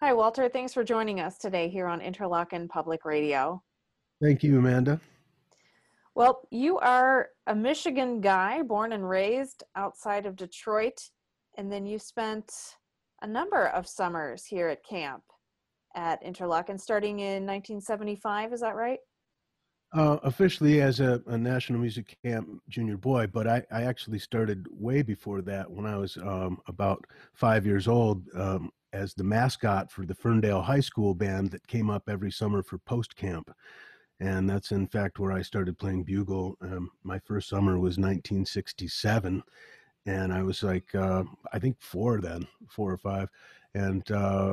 Hi, Walter. Thanks for joining us today here on Interlochen Public Radio. Thank you, Amanda. Well, you are a Michigan guy, born and raised outside of Detroit, and then you spent a number of summers here at camp at Interlochen, starting in 1975. Is that right? Officially as a National Music Camp junior boy, but I actually started way before that when I was about 5 years old as the mascot for the Ferndale High School band that came up every summer for post camp. And that's in fact where I started playing bugle. My first summer was 1967, and I was like, I think four or five. And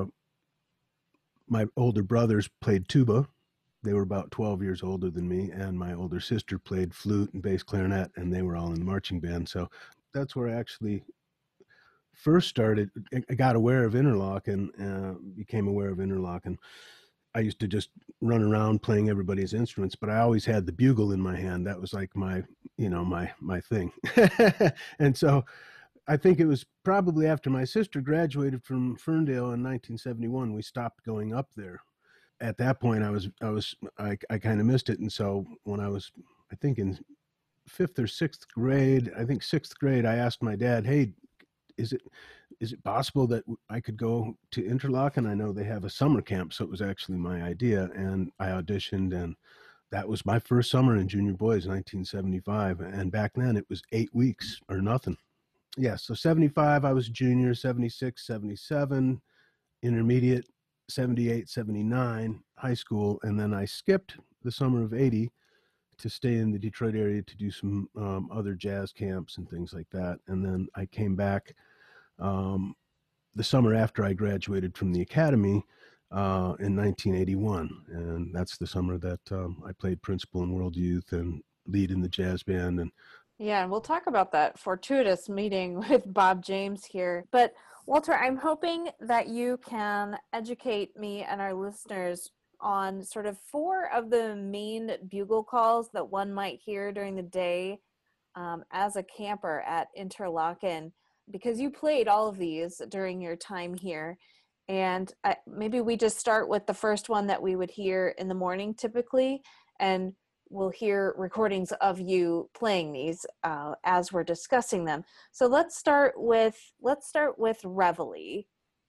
my older brothers played tuba. They were about 12 years older than me, and my older sister played flute and bass clarinet, and they were all in the marching band. So that's where I actually first started. I got aware of Interlochen and became aware of Interlochen. I used to just run around playing everybody's instruments, but I always had the bugle in my hand. That was like my thing. And so I think it was probably after my sister graduated from Ferndale in 1971, we stopped going up there. At that point, I kind of missed it. And so when I was, I think in fifth or sixth grade, I think sixth grade, I asked my dad, "Hey, is it possible that I could go to Interlochen? I know they have a summer camp." So it was actually my idea, and I auditioned, and that was my first summer in junior boys, 1975. And back then it was 8 weeks or nothing. Yeah, so 75, I was junior, 76, 77, intermediate, 78, 79, high school, and then I skipped the summer of 80 to stay in the Detroit area to do some other jazz camps and things like that. And then I came back the summer after I graduated from the academy in 1981. And that's the summer that I played principal in World Youth and lead in the jazz band. And Yeah, and we'll talk about that fortuitous meeting with Bob James here. But Walter, I'm hoping that you can educate me and our listeners on sort of four of the main bugle calls that one might hear during the day as a camper at Interlochen, because you played all of these during your time here. And maybe we just start with the first one that we would hear in the morning typically, and we'll hear recordings of you playing these as we're discussing them. So let's start with Reveille.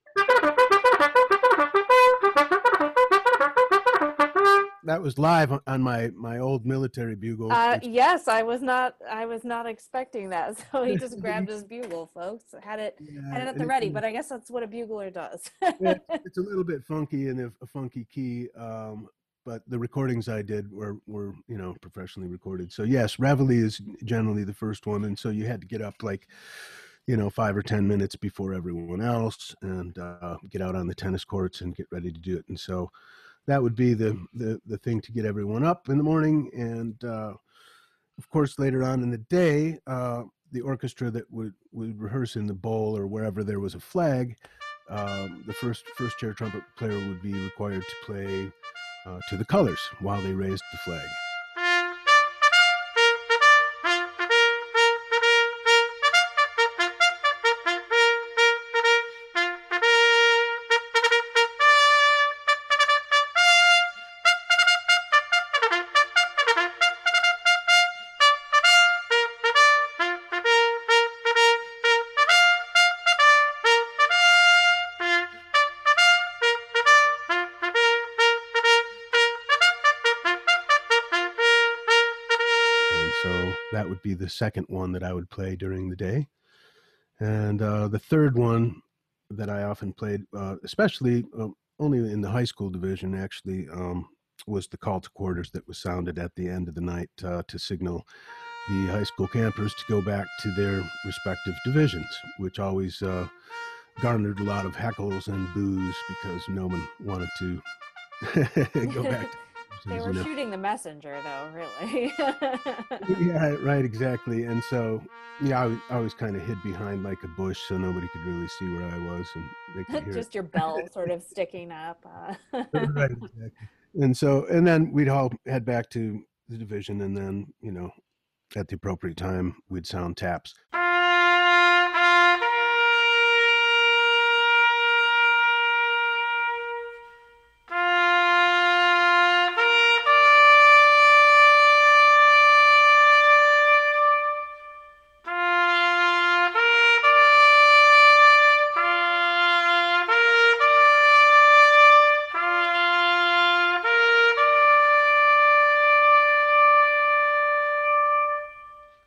that was live on my old military bugle. Yes, I was not expecting that. So he just grabbed his bugle, folks. Had it at the ready, but I guess that's what a bugler does. Yeah, it's a little bit funky in a funky key, but the recordings I did were professionally recorded. So yes, Reveille is generally the first one, and so you had to get up like 5 or 10 minutes before everyone else and get out on the tennis courts and get ready to do it. And so that would be the thing to get everyone up in the morning. And of course, later on in the day, the orchestra that would rehearse in the bowl or wherever there was a flag, the first chair trumpet player would be required to play to the colors while they raised the flag. So that would be the second one that I would play during the day. And the third one that I often played, especially only in the high school division, actually, was the call to quarters that was sounded at the end of the night to signal the high school campers to go back to their respective divisions, which always garnered a lot of heckles and boos because no one wanted to go back to they were shooting the messenger, though, really. Yeah, right, exactly. And so, yeah, I was kind of hid behind like a bush, so nobody could really see where I was, and they could hear just it. your bell sort of sticking up. Right, exactly. And then we'd all head back to the division, and then at the appropriate time, we'd sound taps.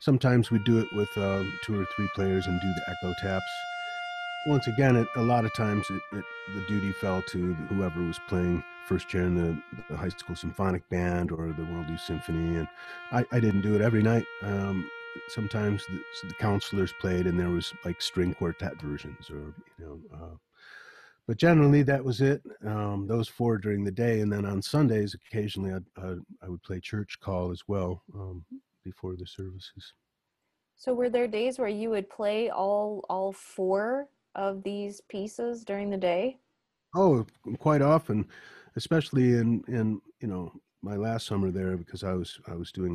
sometimes we do it with 2 or 3 players and do the echo taps. Once again, a lot of times the duty fell to whoever was playing first chair in the high school symphonic band or the World Youth Symphony, and I didn't do it every night. Sometimes the counselors played, and there was like string quartet versions, or but generally that was it. Those 4 during the day, and then on Sundays, occasionally I would play church call as well before the services. So were there days where you would play all 4 of these pieces during the day? Oh, quite often, especially in my last summer there, because I was doing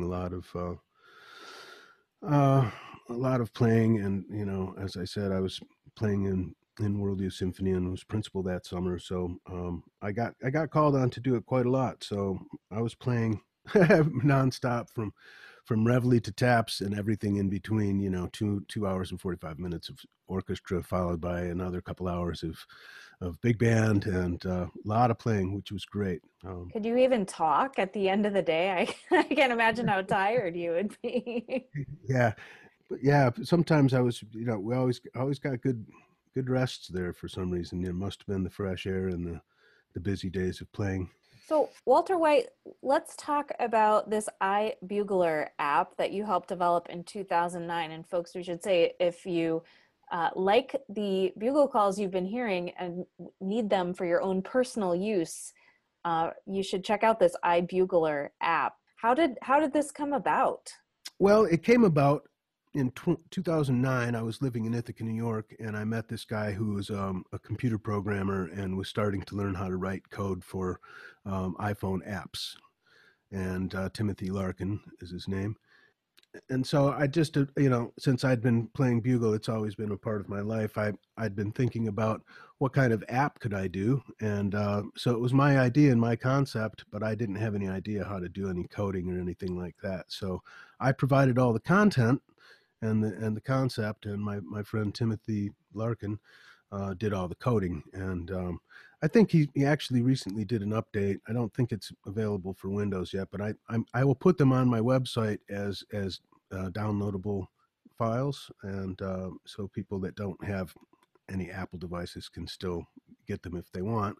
a lot of playing, and as I said, I was playing in World Youth Symphony and was principal that summer. So I got called on to do it quite a lot. So I was playing nonstop from reveille to taps and everything in between. 2 hours and 45 minutes of orchestra, followed by another couple hours of big band, and a lot of playing, which was great. Could you even talk at the end of the day? I can't imagine how tired you would be. Yeah, but yeah, sometimes I was, we always got good rests there for some reason. It must have been the fresh air and the busy days of playing. So, Walter White, let's talk about this iBugler app that you helped develop in 2009. And folks, we should say, if you like the bugle calls you've been hearing and need them for your own personal use, you should check out this iBugler app. How did this come about? Well, it came about in 2009. I was living in Ithaca, New York, and I met this guy who was a computer programmer and was starting to learn how to write code for iPhone apps. And Timothy Larkin is his name. And so I just, since I'd been playing bugle, it's always been a part of my life. I'd been thinking about what kind of app could I do, and so it was my idea and my concept, but I didn't have any idea how to do any coding or anything like that. So I provided all the content and the concept, and my friend Timothy Larkin did all the coding. And I think he actually recently did an update. I don't think it's available for Windows yet, but I will put them on my website as downloadable files, and so people that don't have any Apple devices can still get them if they want.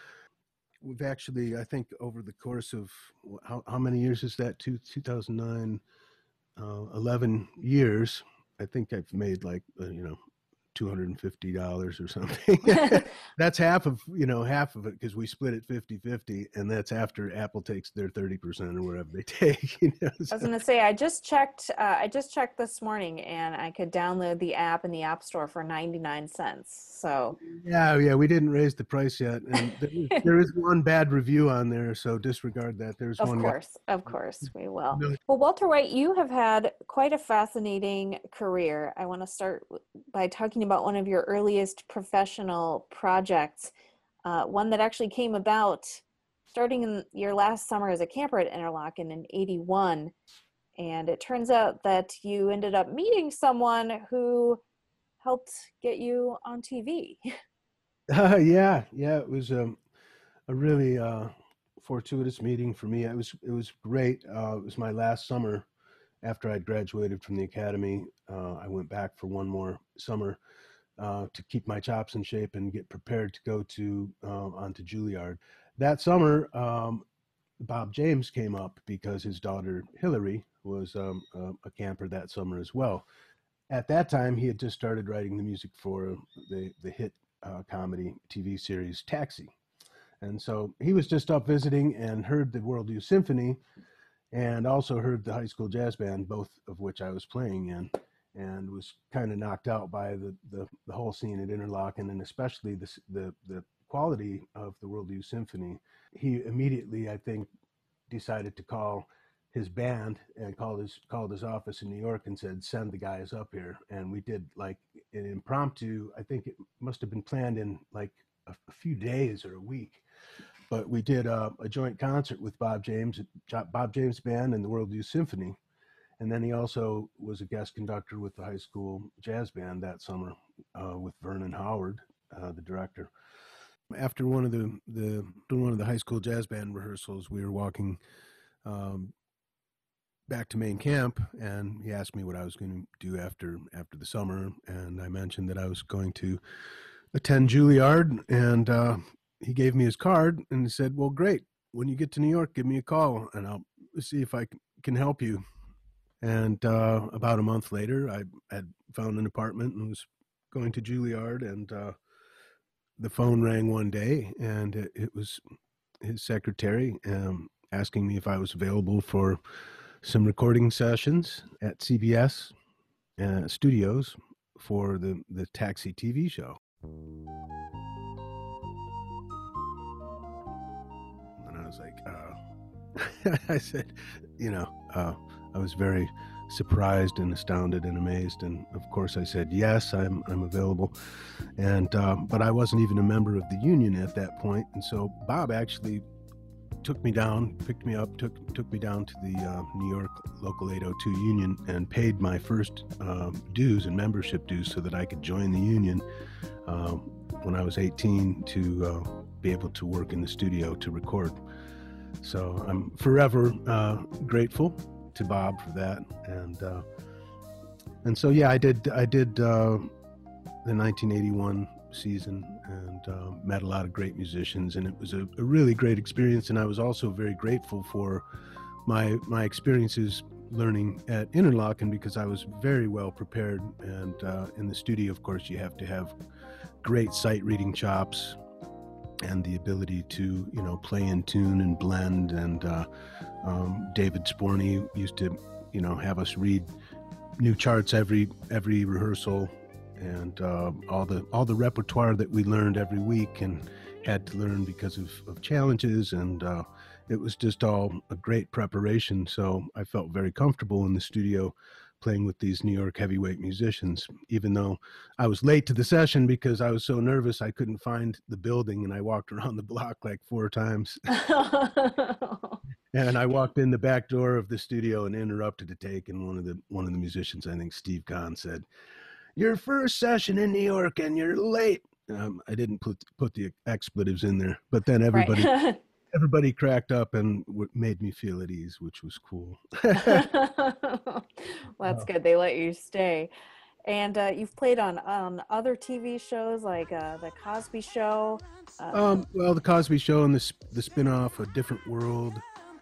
We've actually, I think, over the course of how many years is that? 2009, 11 years. I think I've made like $250 or something. That's half of it, because we split it 50-50, and that's after Apple takes their 30% or whatever they take. I was going to say, I just checked this morning, and I could download the app in the App Store for 99 cents. So yeah, we didn't raise the price yet, and there is one bad review on there, so disregard that. There's of one. course we will. No. Well, Walter White, you have had quite a fascinating career. I want to start by talking about one of your earliest professional projects, one that actually came about starting in your last summer as a camper at Interlochen in '81. And it turns out that you ended up meeting someone who helped get you on TV. Yeah, it was a really fortuitous meeting for me. It was great. It was my last summer after I'd graduated from the academy. I went back for one more summer to keep my chops in shape and get prepared to go onto Juilliard. That summer, Bob James came up because his daughter Hillary was a camper that summer as well. At that time, he had just started writing the music for the hit comedy TV series Taxi. And so he was just up visiting and heard the World Youth Symphony, and also heard the high school jazz band, both of which I was playing in, and was kind of knocked out by the whole scene at Interlochen, and especially the quality of the World Youth Symphony. He immediately, I think, decided to call his band and called his office in New York and said, send the guys up here. And we did like an impromptu, I think it must have been planned in like a few days or a week, but we did a joint concert with Bob James Band and the World Youth Symphony. And then he also was a guest conductor with the high school jazz band that summer with Vernon Howard, the director. After one of the high school jazz band rehearsals, we were walking back to main camp, and he asked me what I was going to do after the summer, and I mentioned that I was going to attend Juilliard, and he gave me his card and he said, "Well, great. When you get to New York, give me a call, and I'll see if I can help you." And about a month later, I had found an apartment and was going to Juilliard, and the phone rang one day, and it was his secretary asking me if I was available for some recording sessions at CBS Studios for the Taxi TV show. And I was like, I said, I was very surprised and astounded and amazed, and of course I said yes, I'm available, and but I wasn't even a member of the union at that point, and so Bob actually took me down, picked me up, took me down to the New York Local 802 union and paid my first dues and membership dues so that I could join the union when I was 18 to be able to work in the studio to record. So I'm forever grateful to Bob for that, and so yeah, I did the 1981 season and met a lot of great musicians, and it was a really great experience. And I was also very grateful for my experiences learning at Interlochen, because I was very well prepared. And in the studio, of course, you have to have great sight reading chops and the ability to play in tune and blend. And David Sporny used to have us read new charts every rehearsal, and all the repertoire that we learned every week and had to learn because of challenges, and it was just all a great preparation. So I felt very comfortable in the studio playing with these New York heavyweight musicians, even though I was late to the session because I was so nervous I couldn't find the building, and I walked around the block like 4 times. And I walked in the back door of the studio and interrupted a take, and one of the musicians, I think Steve Kahn, said, "Your first session in New York and you're late." I didn't put the expletives in there, but then everybody Right. everybody cracked up and made me feel at ease, which was cool. Well, that's good. They let you stay. And you've played on other TV shows like The Cosby Show. Well, The Cosby Show and the spinoff, A Different World.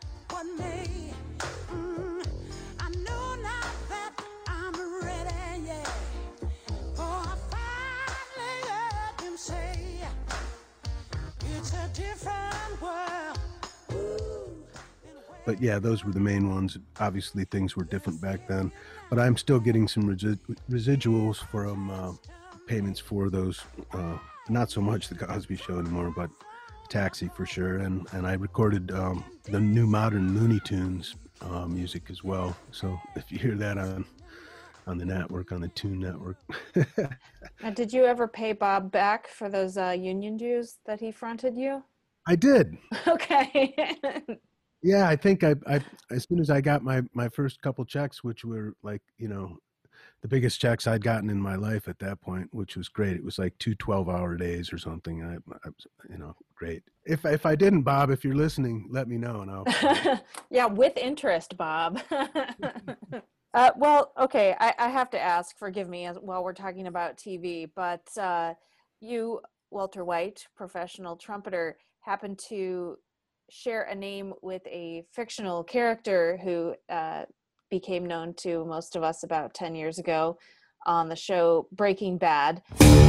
But yeah, those were the main ones. Obviously, things were different back then, but I'm still getting some residuals from payments for those. Not so much The Cosby Show anymore, but Taxi for sure. And I recorded the new modern Looney Tunes music as well. So if you hear that on the network, on the Tune Network. Now, did you ever pay Bob back for those union dues that he fronted you? I did. Okay. Yeah, I think I as soon as I got my first couple checks, which were like, the biggest checks I'd gotten in my life at that point, which was great. It was like 2 12-hour days or something. I great. If I didn't, Bob, if you're listening, let me know and I'll. Yeah, with interest, Bob. Well, okay, I have to ask, forgive me while we're talking about TV, but you, Walter White, professional trumpeter, happen to share a name with a fictional character who became known to most of us about 10 years ago on the show Breaking Bad.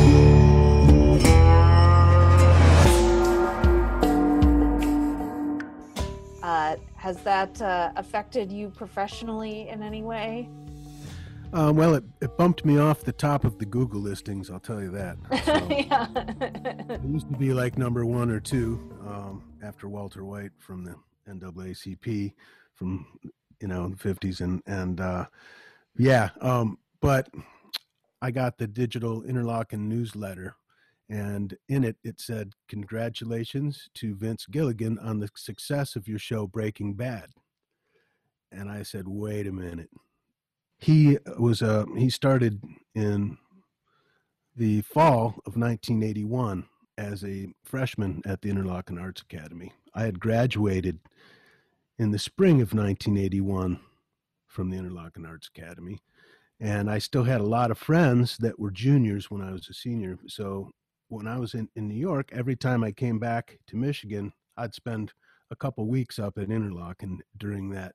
Has that affected you professionally in any way? Well, it bumped me off the top of the Google listings, I'll tell you that. So, Yeah. it used to be like number 1 or 2 after Walter White from the NAACP from the 50s, and but I got the digital Interlochen newsletter, and in it said, "Congratulations to Vince Gilligan on the success of your show Breaking Bad." And I said, "Wait a minute." He started in the fall of 1981 as a freshman at the Interlochen Arts Academy. I had graduated in the spring of 1981 from the Interlochen Arts Academy. And I still had a lot of friends that were juniors when I was a senior. So when I was in New York, every time I came back to Michigan, I'd spend a couple weeks up at Interlochen during that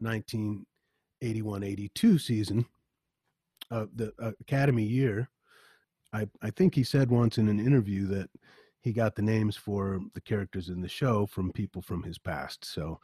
1981-82 season, the Academy year. I think he said once in an interview that he got the names for the characters in the show from people from his past. So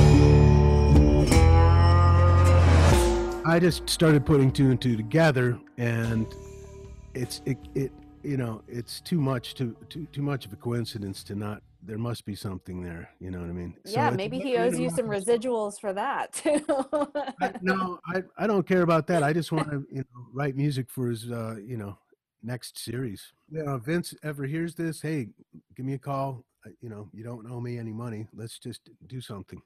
I just started putting two and two together, and it's too much of a coincidence to not. There must be something there. You know what I mean? Yeah, so maybe he owes you some residuals for that too. I don't care about that. I just want to write music for his next series. Vince ever hears this, hey, give me a call. You don't owe me any money. Let's just do something.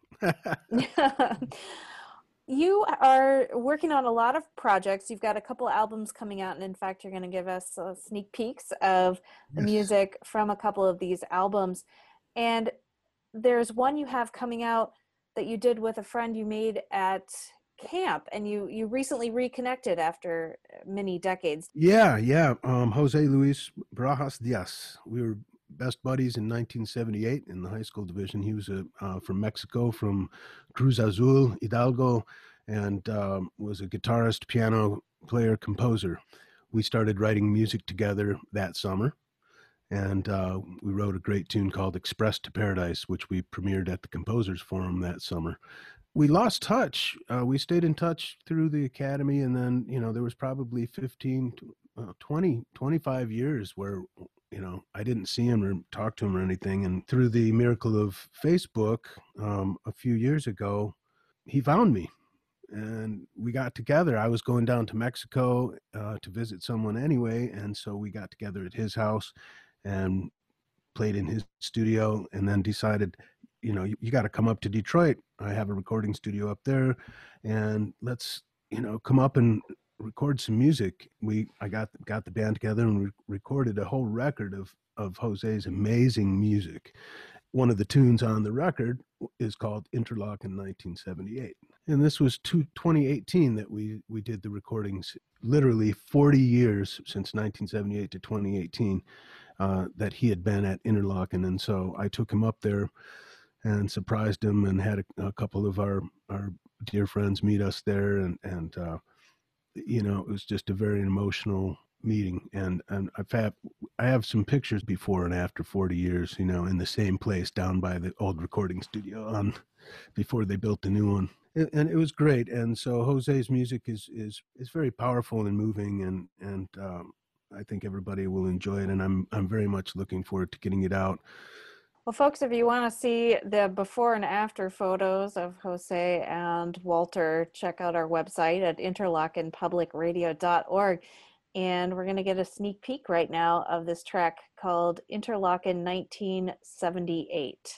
You are working on a lot of projects. You've got a couple of albums coming out, and in fact, you're going to give us sneak peeks of the music from a couple of these albums. And there's one you have coming out that you did with a friend you made at camp, and you recently reconnected after many decades. Yeah. Jose Luis Barajas Diaz. We were best buddies in 1978 in the high school division. He was from Mexico, from Cruz Azul, Hidalgo, and was a guitarist, piano player, composer. We started writing music together that summer, and we wrote a great tune called Express to Paradise, which we premiered at the Composers Forum that summer. We lost touch. We stayed in touch through the Academy, and then, there was probably 15, 20, 25 years where I didn't see him or talk to him or anything. And through the miracle of Facebook, a few years ago, he found me and we got together. I was going down to Mexico to visit someone anyway. And so we got together at his house and played in his studio, and then decided, you got to come up to Detroit. I have a recording studio up there, and let's, come up and record some music. I got the band together and recorded a whole record of Jose's amazing music. One of the tunes on the record is called Interlochen 1978. And this was 2018 that we did the recordings, literally 40 years since 1978 to 2018 that he had been at Interlochen. And so I took him up there and surprised him, and had a couple of our dear friends meet us there. And it was just a very emotional meeting. And I have some pictures before and after 40 years, in the same place down by the old recording studio before they built the new one. And it was great. And so Jose's music is very powerful and moving, and I think everybody will enjoy it. And I'm very much looking forward to getting it out. Well, folks, if you want to see the before and after photos of Jose and Walter, check out our website at interlochenpublicradio.org. And we're going to get a sneak peek right now of this track called Interlochen 1978.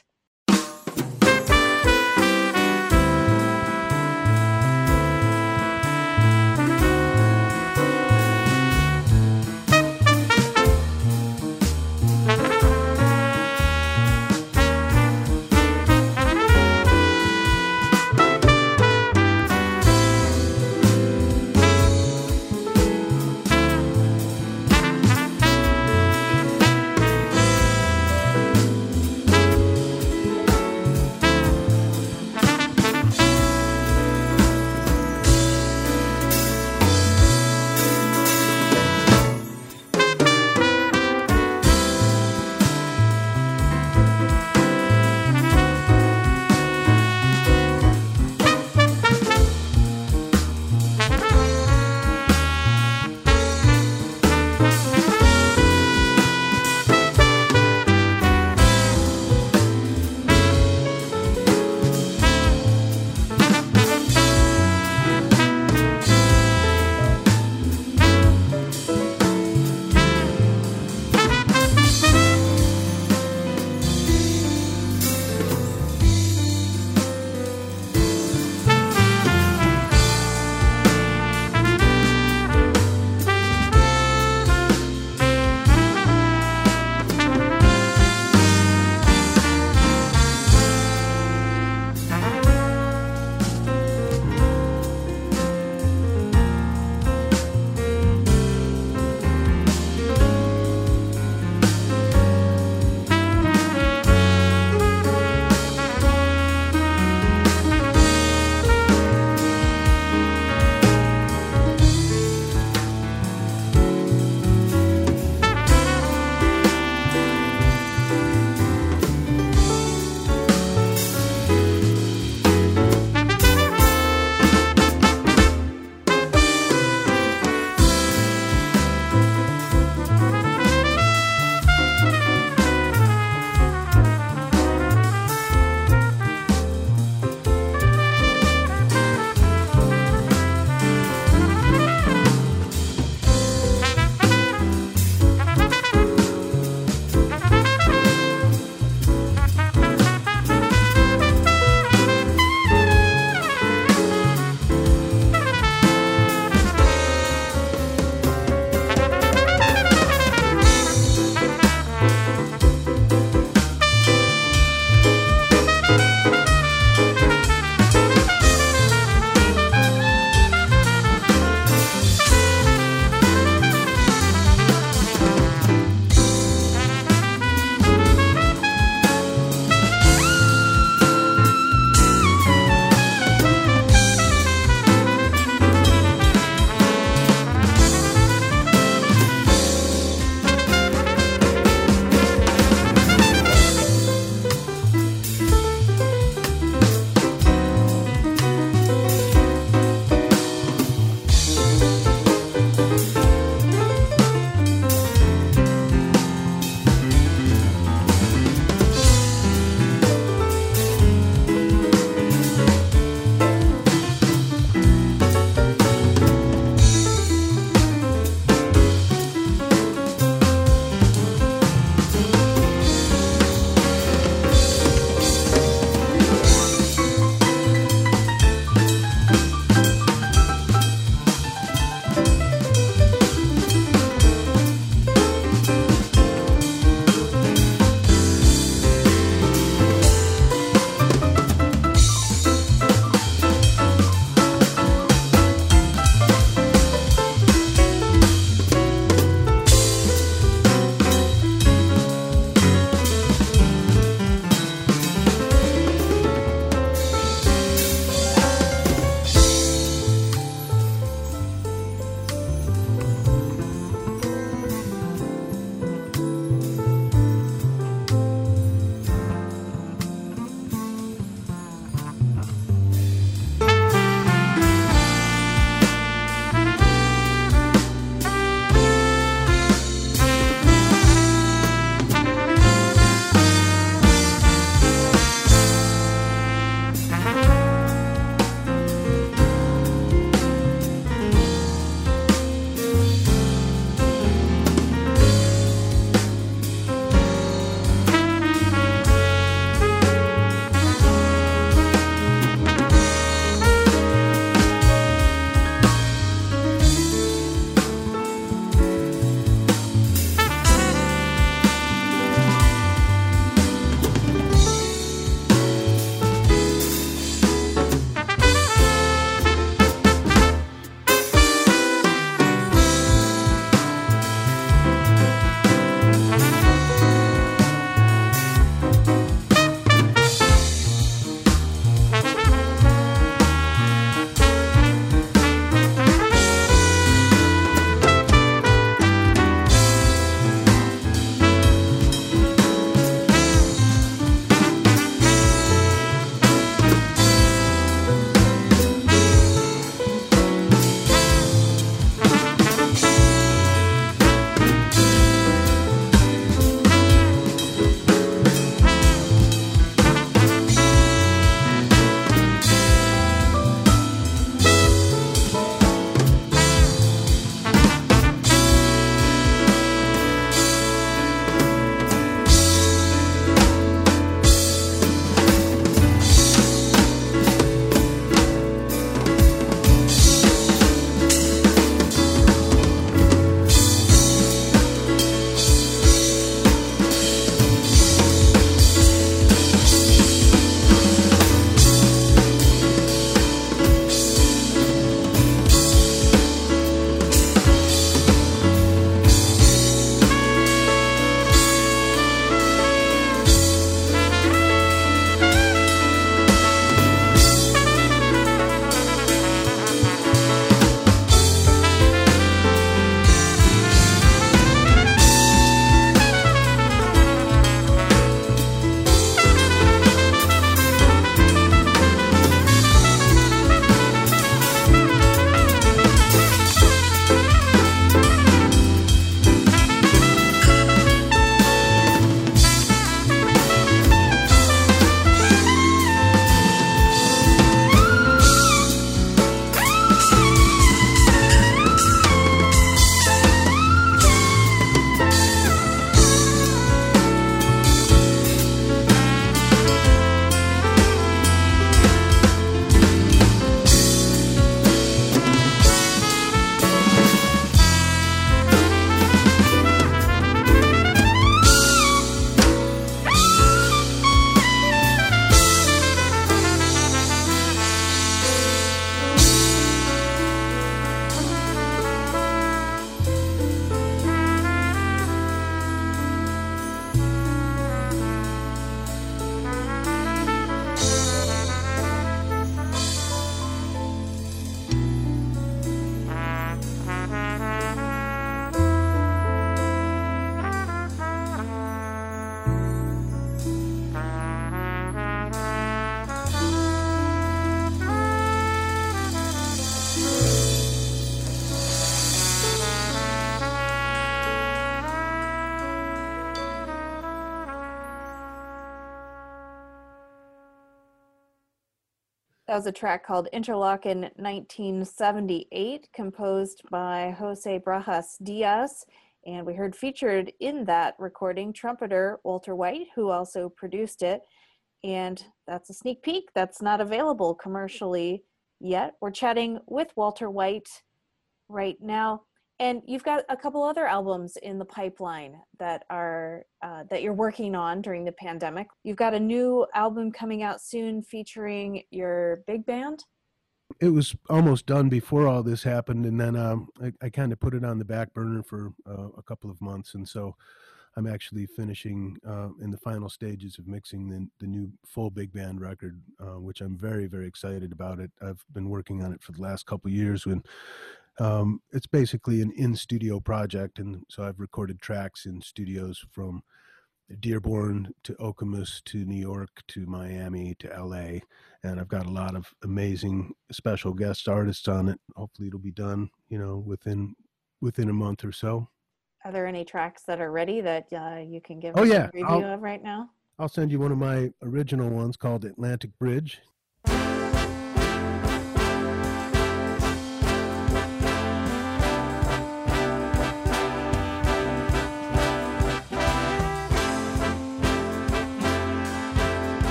That was a track called Interlochen 1978, composed by Jose Brajas Diaz. And we heard featured in that recording trumpeter Walter White, who also produced it. And that's a sneak peek that's not available commercially yet. We're chatting with Walter White right now. And you've got a couple other albums in the pipeline that are that you're working on during the pandemic. You've got a new album coming out soon featuring your big band. It was almost done before all this happened, and then I kind of put it on the back burner for a couple of months, and so I'm actually finishing in the final stages of mixing the new full big band record, which I'm very, very excited about. It. I've been working on it for the last couple of years. It's basically an in-studio project, and so I've recorded tracks in studios from Dearborn to Okemos to New York to Miami to LA, and I've got a lot of amazing special guest artists on it. Hopefully it'll be done, within a month or so. Are there any tracks that are ready that you can give us a review of right now? I'll send you one of my original ones called Atlantic Bridge.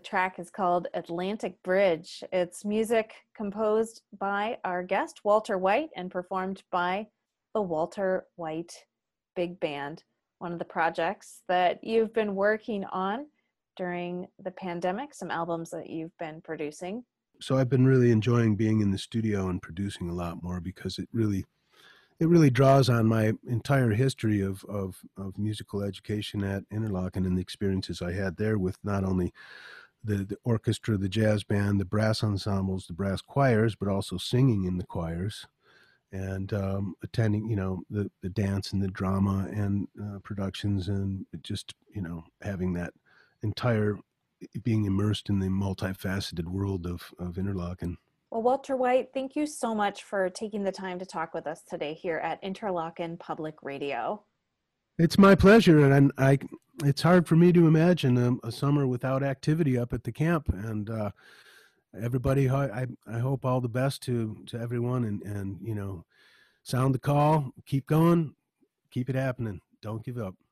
track is called Atlantic Bridge. It's music composed by our guest, Walter White, and performed by the Walter White Big Band, one of the projects that you've been working on during the pandemic, some albums that you've been producing. So I've been really enjoying being in the studio and producing a lot more because it really draws on my entire history of musical education at Interlochen and the experiences I had there with not only the orchestra, the jazz band, the brass ensembles, the brass choirs, but also singing in the choirs and attending, the dance and the drama and productions and just, having that entire being immersed in the multifaceted world of Interlochen. Well, Walter White, thank you so much for taking the time to talk with us today here at Interlochen Public Radio. It's my pleasure, and it's hard for me to imagine a summer without activity up at the camp. And everybody, I hope all the best to everyone, and sound the call, keep going, keep it happening, don't give up.